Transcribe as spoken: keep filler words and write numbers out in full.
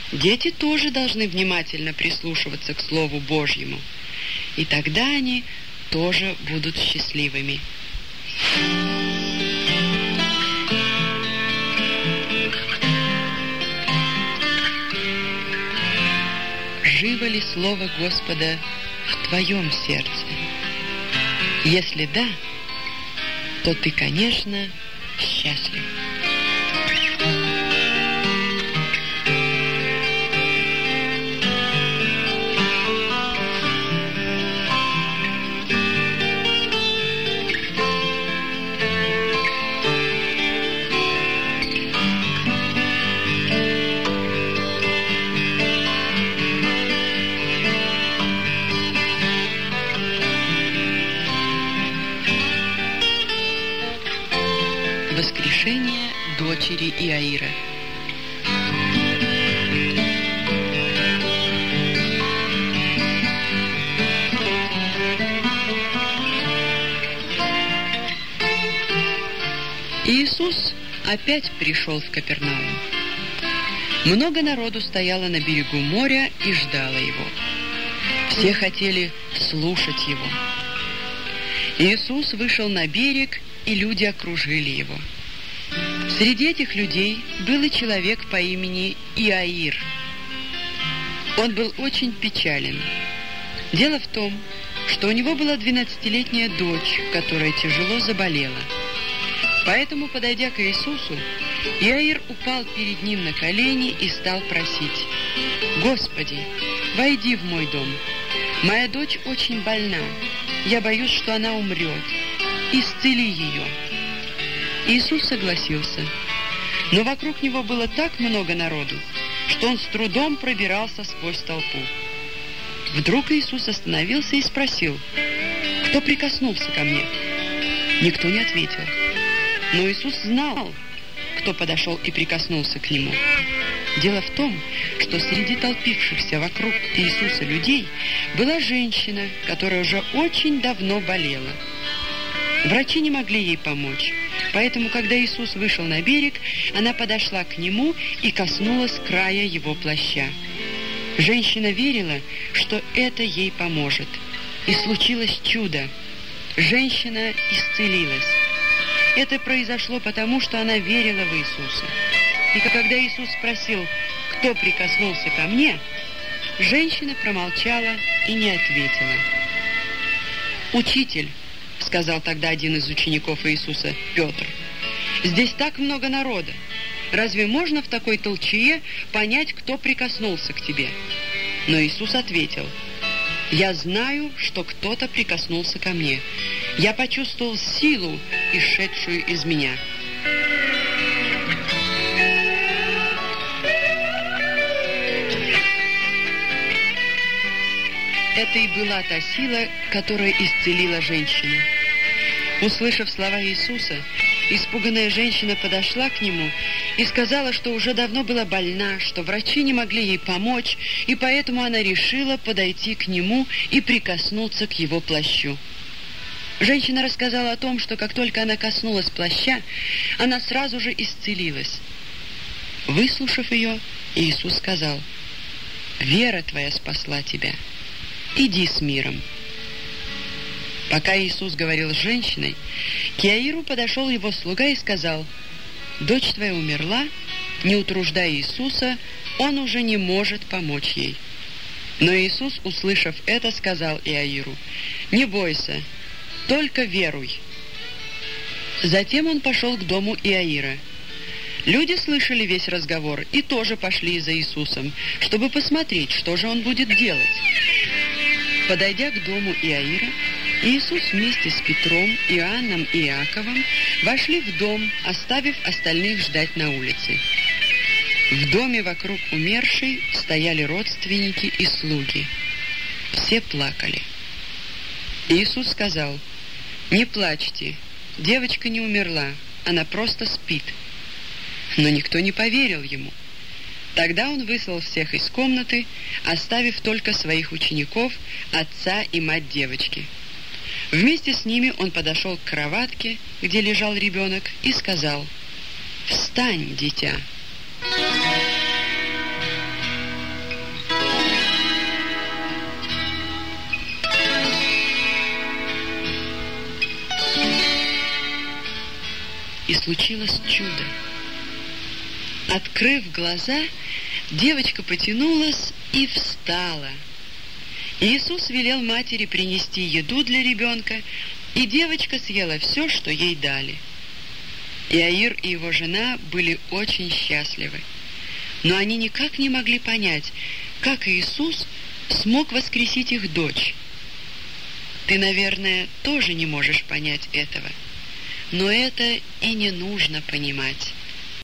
Дети тоже должны внимательно прислушиваться к Слову Божьему, и тогда они тоже будут счастливыми. Живо ли Слово Господа в твоем сердце? Если да, то ты, конечно, счастлив. Воскрешение дочери Иаира. Иисус опять пришел в Капернаум. Много народу стояло на берегу моря и ждало его. Все хотели слушать его. Иисус вышел на берег, и люди окружили его. Среди этих людей был и человек по имени Иаир. Он был очень печален. Дело в том, что у него была двенадцатилетняя дочь, которая тяжело заболела. Поэтому, подойдя к Иисусу, Иаир упал перед ним на колени и стал просить: «Господи, войди в мой дом. Моя дочь очень больна. Я боюсь, что она умрет. Исцели ее». Иисус согласился, но вокруг него было так много народу, что он с трудом пробирался сквозь толпу. Вдруг Иисус остановился и спросил: «Кто прикоснулся ко мне?» Никто не ответил. Но Иисус знал, кто подошел и прикоснулся к нему. Дело в том, что среди толпившихся вокруг Иисуса людей была женщина, которая уже очень давно болела. Врачи не могли ей помочь, поэтому, когда Иисус вышел на берег, она подошла к нему и коснулась края его плаща. Женщина верила, что это ей поможет. И случилось чудо. Женщина исцелилась. Это произошло потому, что она верила в Иисуса. И когда Иисус спросил: «Кто прикоснулся ко мне?», женщина промолчала и не ответила. «Учитель», — сказал тогда один из учеников Иисуса, Петр, «здесь так много народа. Разве можно в такой толчее понять, кто прикоснулся к тебе?» Но Иисус ответил: «Я знаю, что кто-то прикоснулся ко мне. Я почувствовал силу, исшедшую из меня». Это и была та сила, которая исцелила женщину. Услышав слова Иисуса, испуганная женщина подошла к нему и сказала, что уже давно была больна, что врачи не могли ей помочь, и поэтому она решила подойти к нему и прикоснуться к его плащу. Женщина рассказала о том, что как только она коснулась плаща, она сразу же исцелилась. Выслушав ее, Иисус сказал: «Вера твоя спасла тебя. Иди с миром». Пока Иисус говорил с женщиной, к Иаиру подошел его слуга и сказал: «Дочь твоя умерла, не утруждая Иисуса, он уже не может помочь ей». Но Иисус, услышав это, сказал Иаиру: «Не бойся, только веруй». Затем он пошел к дому Иаира. Люди слышали весь разговор и тоже пошли за Иисусом, чтобы посмотреть, что же он будет делать. Подойдя к дому Иаира, Иисус вместе с Петром, Иоанном и Иаковом вошли в дом, оставив остальных ждать на улице. В доме вокруг умершей стояли родственники и слуги. Все плакали. Иисус сказал: «Не плачьте, девочка не умерла, она просто спит». Но никто не поверил ему. Тогда он выслал всех из комнаты, оставив только своих учеников, отца и мать девочки. Вместе с ними он подошел к кроватке, где лежал ребенок, и сказал: «Встань, дитя». и случилось чудо. Открыв глаза, девочка потянулась и встала. Иисус велел матери принести еду для ребенка, и девочка съела все, что ей дали. Иаир и его жена были очень счастливы, но они никак не могли понять, как Иисус смог воскресить их дочь. Ты, наверное, тоже не можешь понять этого, но это и не нужно понимать.